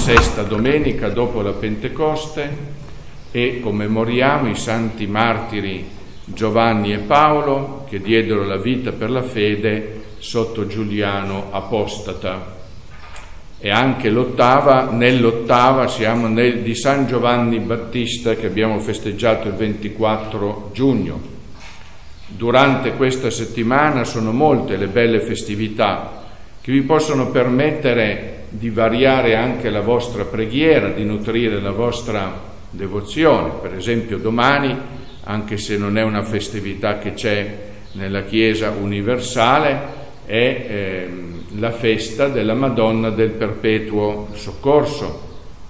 sesta domenica dopo la Pentecoste e commemoriamo i santi martiri Giovanni e Paolo che diedero la vita per la fede sotto Giuliano Apostata. E anche nell'ottava siamo di San Giovanni Battista che abbiamo festeggiato il 24 giugno. Durante questa settimana sono molte le belle festività che vi possono permettere di variare anche la vostra preghiera, di nutrire la vostra devozione. Per esempio domani, anche se non è una festività che c'è nella Chiesa universale, è la festa della Madonna del Perpetuo Soccorso.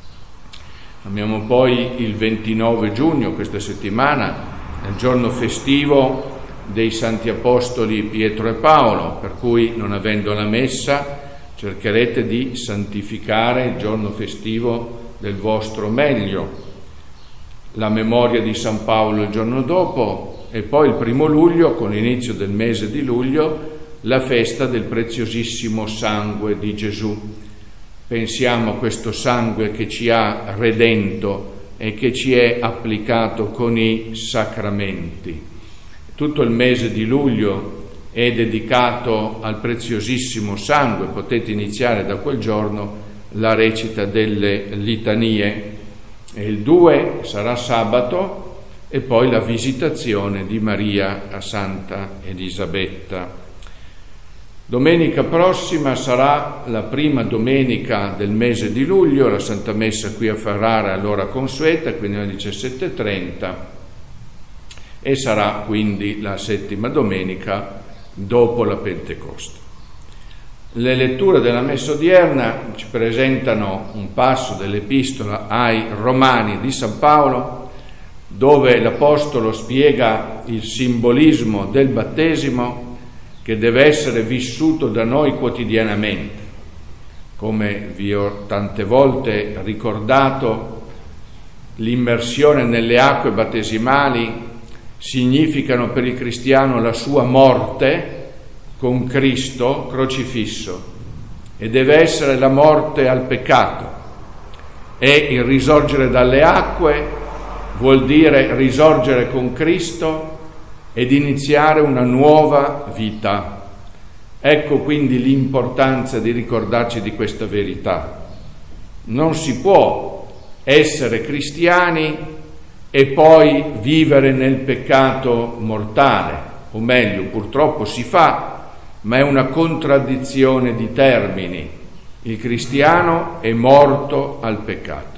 Abbiamo poi il 29 giugno, questa settimana, il giorno festivo dei Santi Apostoli Pietro e Paolo, per cui, non avendo la messa, cercherete di santificare il giorno festivo del vostro meglio. La memoria di San Paolo il giorno dopo e poi il 1 luglio, con l'inizio del mese di luglio, la festa del preziosissimo sangue di Gesù. Pensiamo a questo sangue che ci ha redento e che ci è applicato con i sacramenti. Tutto il mese di luglio è dedicato al preziosissimo sangue, potete iniziare da quel giorno la recita delle litanie. E il 2 sarà sabato e poi la visitazione di Maria a Santa Elisabetta. Domenica prossima sarà la prima domenica del mese di luglio, la Santa Messa qui a Ferrara all'ora consueta, quindi alle 17:30, e sarà quindi la settima domenica dopo la Pentecoste. Le letture della Messa odierna ci presentano un passo dell'Epistola ai Romani di San Paolo, dove l'Apostolo spiega il simbolismo del battesimo che deve essere vissuto da noi quotidianamente. Come vi ho tante volte ricordato, l'immersione nelle acque battesimali significano per il cristiano la sua morte con Cristo crocifisso, e deve essere la morte al peccato. E il risorgere dalle acque vuol dire risorgere con Cristo ed iniziare una nuova vita. Ecco quindi l'importanza di ricordarci di questa verità. Non si può essere cristiani e poi vivere nel peccato mortale, o meglio, purtroppo si fa, ma è una contraddizione di termini. Il cristiano è morto al peccato.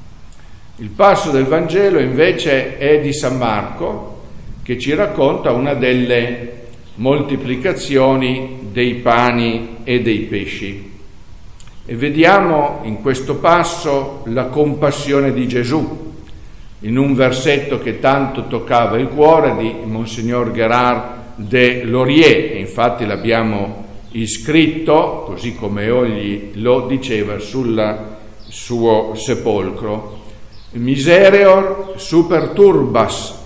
Il passo del Vangelo invece è di San Marco, che ci racconta una delle moltiplicazioni dei pani e dei pesci. E vediamo in questo passo la compassione di Gesù, in un versetto che tanto toccava il cuore di Monsignor Gérard de Laurier, e infatti l'abbiamo iscritto, così come egli lo diceva, sul suo sepolcro. Misereor super turbas,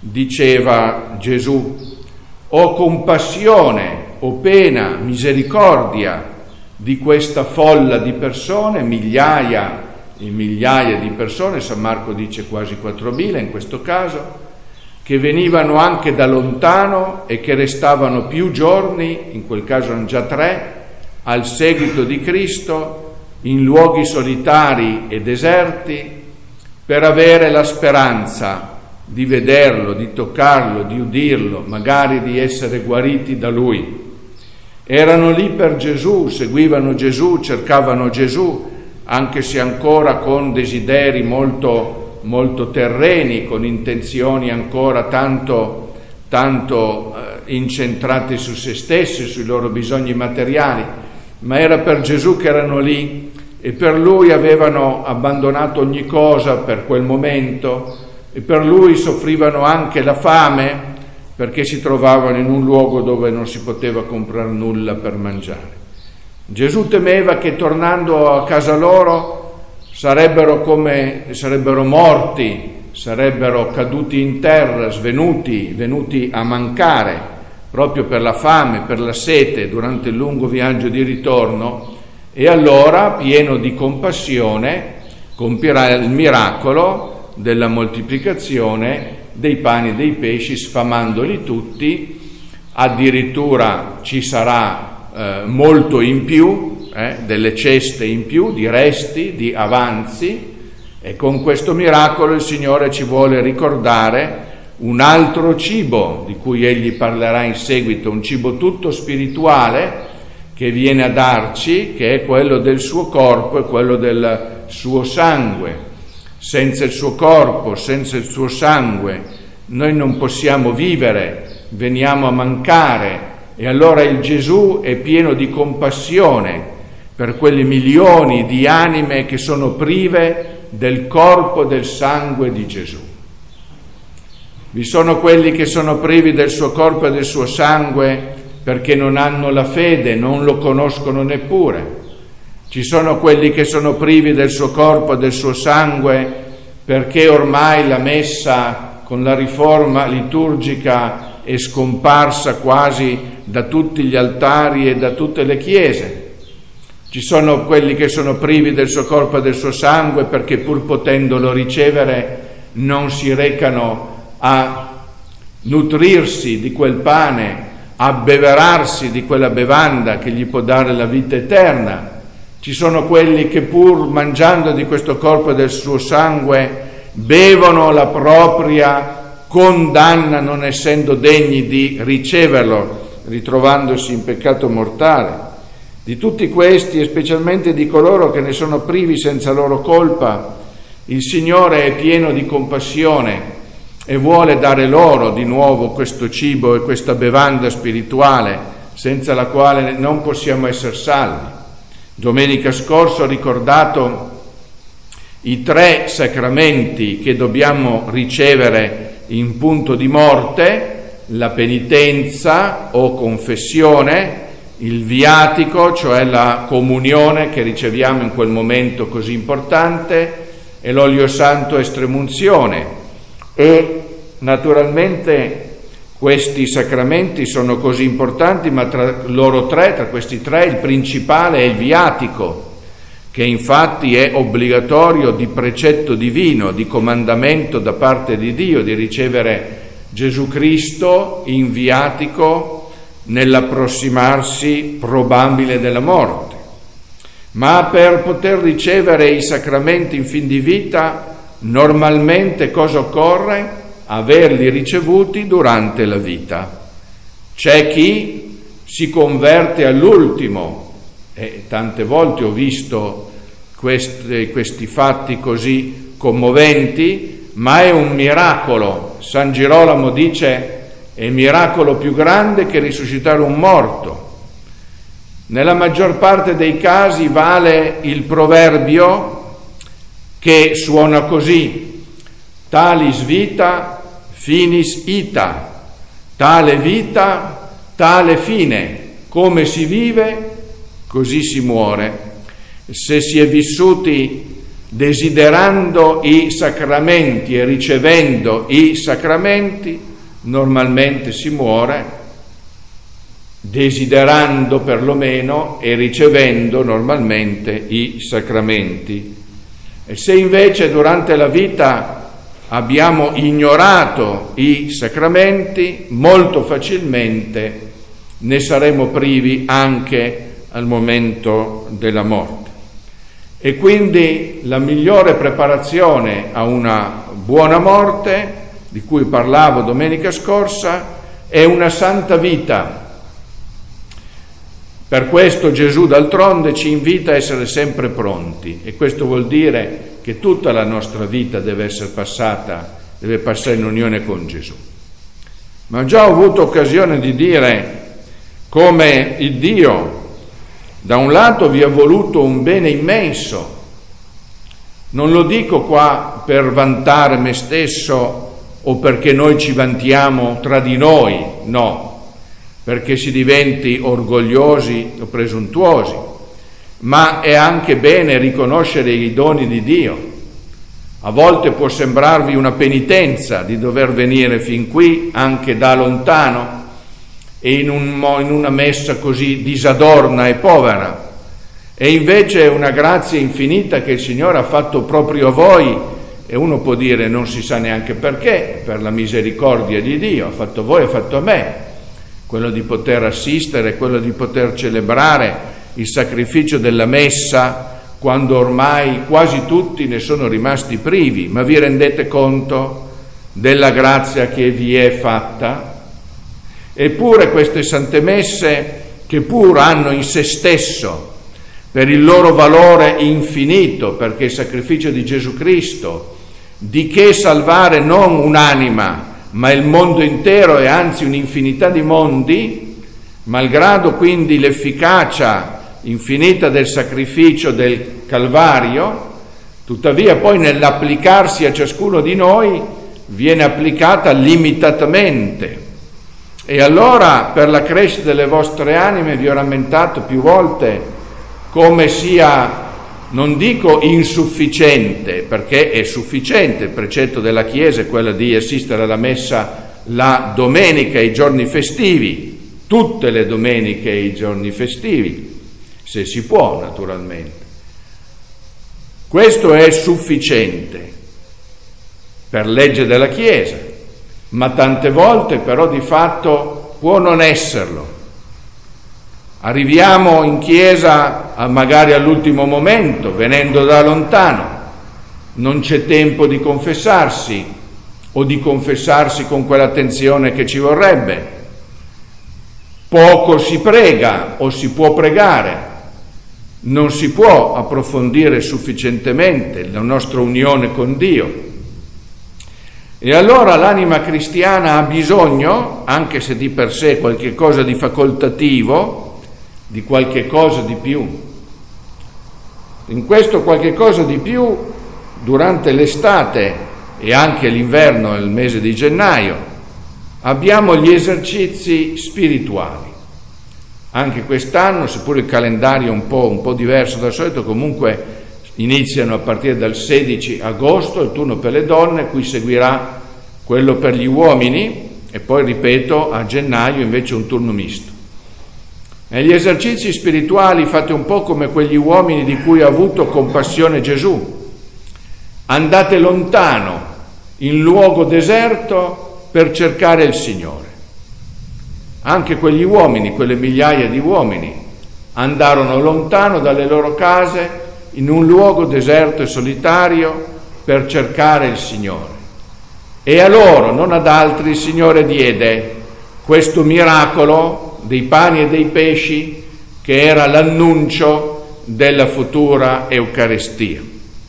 diceva Gesù, ho compassione, ho pena, misericordia di questa folla di persone, migliaia e migliaia di persone, San Marco dice quasi 4.000 in questo caso, che venivano anche da lontano e che restavano più giorni, in quel caso erano già 3, al seguito di Cristo, in luoghi solitari e deserti, per avere la speranza di vederlo, di toccarlo, di udirlo, magari di essere guariti da lui. Erano lì per Gesù, seguivano Gesù, cercavano Gesù, anche se ancora con desideri molto, molto terreni, con intenzioni ancora tanto incentrate su se stessi, sui loro bisogni materiali, ma era per Gesù che erano lì e per lui avevano abbandonato ogni cosa per quel momento, e per lui soffrivano anche la fame perché si trovavano in un luogo dove non si poteva comprare nulla per mangiare. Gesù temeva che tornando a casa loro sarebbero morti, sarebbero caduti in terra, venuti a mancare proprio per la fame, per la sete durante il lungo viaggio di ritorno, e allora, pieno di compassione, compirà il miracolo della moltiplicazione dei pani e dei pesci, sfamandoli tutti. Addirittura ci sarà molto in più, delle ceste in più, di resti, di avanzi, e con questo miracolo il Signore ci vuole ricordare un altro cibo di cui Egli parlerà in seguito, un cibo tutto spirituale che viene a darci, che è quello del suo corpo e quello del suo sangue. Senza il suo corpo, senza il suo sangue, noi non possiamo vivere, veniamo a mancare, e allora il Gesù è pieno di compassione per quelle milioni di anime che sono prive del corpo e del sangue di Gesù. Vi sono quelli che sono privi del suo corpo e del suo sangue perché non hanno la fede, non lo conoscono neppure. Ci sono quelli che sono privi del suo corpo e del suo sangue perché ormai la messa con la riforma liturgica è scomparsa quasi da tutti gli altari e da tutte le chiese. Ci sono quelli che sono privi del suo corpo e del suo sangue perché pur potendolo ricevere non si recano a nutrirsi di quel pane, a abbeverarsi di quella bevanda che gli può dare la vita eterna. Ci sono quelli che pur mangiando di questo corpo e del suo sangue bevono la propria condanna, non essendo degni di riceverlo, ritrovandosi in peccato mortale. Di tutti questi, e specialmente di coloro che ne sono privi senza loro colpa, il Signore è pieno di compassione e vuole dare loro di nuovo questo cibo e questa bevanda spirituale senza la quale non possiamo essere salvi. Domenica scorsa ho ricordato i 3 sacramenti che dobbiamo ricevere in punto di morte: la penitenza o confessione, il viatico, cioè la comunione che riceviamo in quel momento così importante, e l'olio santo estremunzione. E naturalmente questi sacramenti sono così importanti, ma tra questi 3 il principale è il viatico, che infatti è obbligatorio di precetto divino, di comandamento da parte di Dio, di ricevere Gesù Cristo in viatico nell'approssimarsi probabile della morte. Ma per poter ricevere i sacramenti in fin di vita, normalmente cosa occorre? Averli ricevuti durante la vita. C'è chi si converte all'ultimo, e tante volte ho visto questi fatti così commoventi, ma è un miracolo. San Girolamo dice: è il miracolo più grande che risuscitare un morto. Nella maggior parte dei casi vale il proverbio che suona così: talis vita finis ita, tale vita, tale fine, come si vive, così si muore. Se si è vissuti desiderando i sacramenti e ricevendo i sacramenti, normalmente si muore desiderando perlomeno e ricevendo normalmente i sacramenti. E se invece durante la vita abbiamo ignorato i sacramenti, molto facilmente ne saremo privi anche al momento della morte. E quindi la migliore preparazione a una buona morte, di cui parlavo domenica scorsa, è una santa vita. Per questo Gesù d'altronde ci invita a essere sempre pronti, e questo vuol dire che tutta la nostra vita deve passare in unione con Gesù. Ma ho già avuto occasione di dire come il Dio da un lato vi ha voluto un bene immenso. Non lo dico qua per vantare me stesso o perché noi ci vantiamo tra di noi, no, perché si diventi orgogliosi o presuntuosi, ma è anche bene riconoscere i doni di Dio. A volte può sembrarvi una penitenza di dover venire fin qui anche da lontano e in una messa così disadorna e povera, E invece è una grazia infinita che il Signore ha fatto proprio a voi, e uno può dire non si sa neanche perché, per la misericordia di Dio, ha fatto a voi, ha fatto a me, quello di poter assistere, quello di poter celebrare il sacrificio della messa, quando ormai quasi tutti ne sono rimasti privi. Ma vi rendete conto della grazia che vi è fatta? Eppure queste sante messe, che pur hanno in se stesso, per il loro valore infinito, perché il sacrificio di Gesù Cristo, di che salvare non un'anima, ma il mondo intero e anzi un'infinità di mondi, malgrado quindi l'efficacia infinita del sacrificio del Calvario, tuttavia poi nell'applicarsi a ciascuno di noi viene applicata limitatamente. E allora per la crescita delle vostre anime vi ho rammentato più volte come sia, non dico insufficiente, perché è sufficiente, il precetto della Chiesa è quello di assistere alla messa la domenica e i giorni festivi, tutte le domeniche e i giorni festivi, se si può naturalmente. Questo è sufficiente per legge della Chiesa, ma tante volte però di fatto può non esserlo. Arriviamo in chiesa magari all'ultimo momento, venendo da lontano, non c'è tempo di confessarsi o di confessarsi con quell'attenzione che ci vorrebbe. Poco si prega o si può pregare, non si può approfondire sufficientemente la nostra unione con Dio. E allora l'anima cristiana ha bisogno, anche se di per sé qualche cosa di facoltativo, di qualche cosa di più. In questo qualche cosa di più, durante l'estate e anche l'inverno, il mese di gennaio, abbiamo gli esercizi spirituali. Anche quest'anno, seppure il calendario è un po' diverso dal solito, comunque iniziano a partire dal 16 agosto, il turno per le donne, qui seguirà quello per gli uomini e poi, ripeto, a gennaio invece un turno misto. Negli esercizi spirituali fate un po' come quegli uomini di cui ha avuto compassione Gesù. Andate lontano, in luogo deserto, per cercare il Signore. Anche quegli uomini, quelle migliaia di uomini, andarono lontano dalle loro case, in un luogo deserto e solitario, per cercare il Signore. E a loro, non ad altri, il Signore diede questo miracolo dei pani e dei pesci, che era l'annuncio della futura Eucaristia.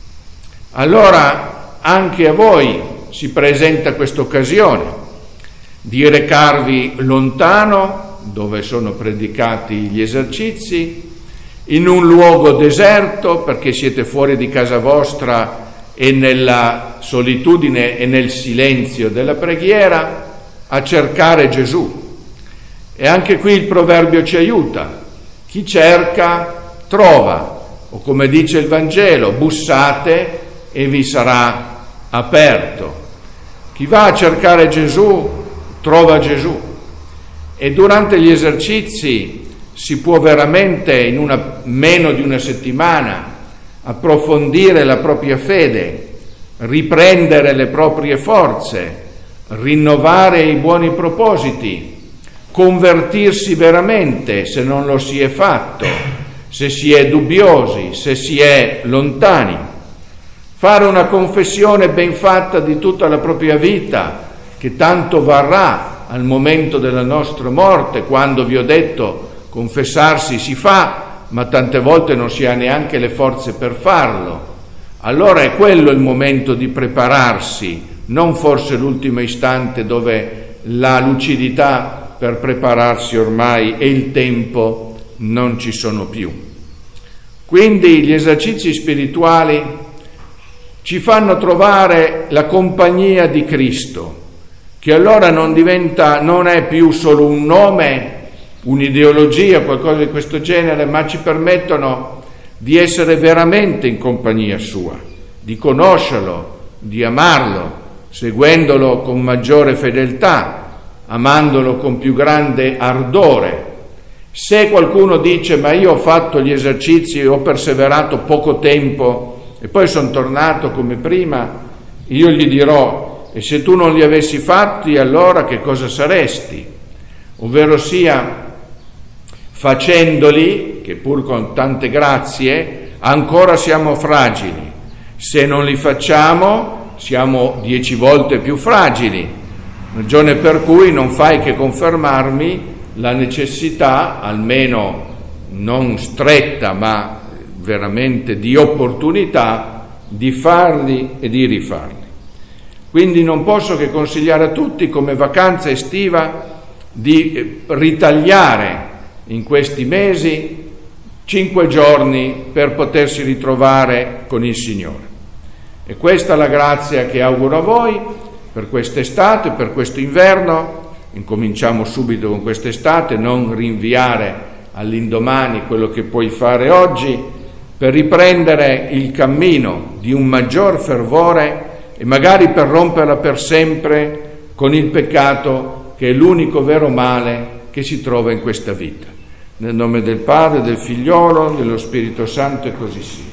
Allora anche a voi si presenta questa occasione di recarvi lontano, dove sono predicati gli esercizi, in un luogo deserto, perché siete fuori di casa vostra e nella solitudine e nel silenzio della preghiera, a cercare Gesù. E anche qui il proverbio ci aiuta: chi cerca trova, o come dice il Vangelo, bussate e vi sarà aperto. Chi va a cercare Gesù trova Gesù. E durante gli esercizi si può veramente, in meno di una settimana, approfondire la propria fede, riprendere le proprie forze, rinnovare i buoni propositi, convertirsi veramente se non lo si è fatto, se si è dubbiosi, se si è lontani, fare una confessione ben fatta di tutta la propria vita, che tanto varrà al momento della nostra morte, quando vi ho detto confessarsi si fa, ma tante volte non si ha neanche le forze per farlo. Allora è quello il momento di prepararsi, non forse l'ultimo istante dove la lucidità per prepararsi ormai e il tempo non ci sono più. Quindi gli esercizi spirituali ci fanno trovare la compagnia di Cristo, che allora non è più solo un nome, un'ideologia, qualcosa di questo genere, ma ci permettono di essere veramente in compagnia sua, di conoscerlo, di amarlo, seguendolo con maggiore fedeltà, amandolo con più grande ardore Se qualcuno dice ma io ho fatto gli esercizi, ho perseverato poco tempo e poi sono tornato come prima, io gli dirò: e se tu non li avessi fatti, allora che cosa saresti? Ovvero sia, facendoli, che pur con tante grazie, ancora siamo fragili. Se non li facciamo, siamo 10 volte più fragili. Ragione per cui non fai che confermarmi la necessità, almeno non stretta, ma veramente di opportunità, di farli e di rifarli. Quindi non posso che consigliare a tutti, come vacanza estiva, di ritagliare in questi mesi 5 giorni per potersi ritrovare con il Signore. E questa è la grazia che auguro a voi per quest'estate, per questo inverno. Incominciamo subito con quest'estate, non rinviare all'indomani quello che puoi fare oggi, per riprendere il cammino di un maggior fervore e magari per romperla per sempre con il peccato, che è l'unico vero male che si trova in questa vita. Nel nome del Padre, del Figliolo, dello Spirito Santo, e così sia.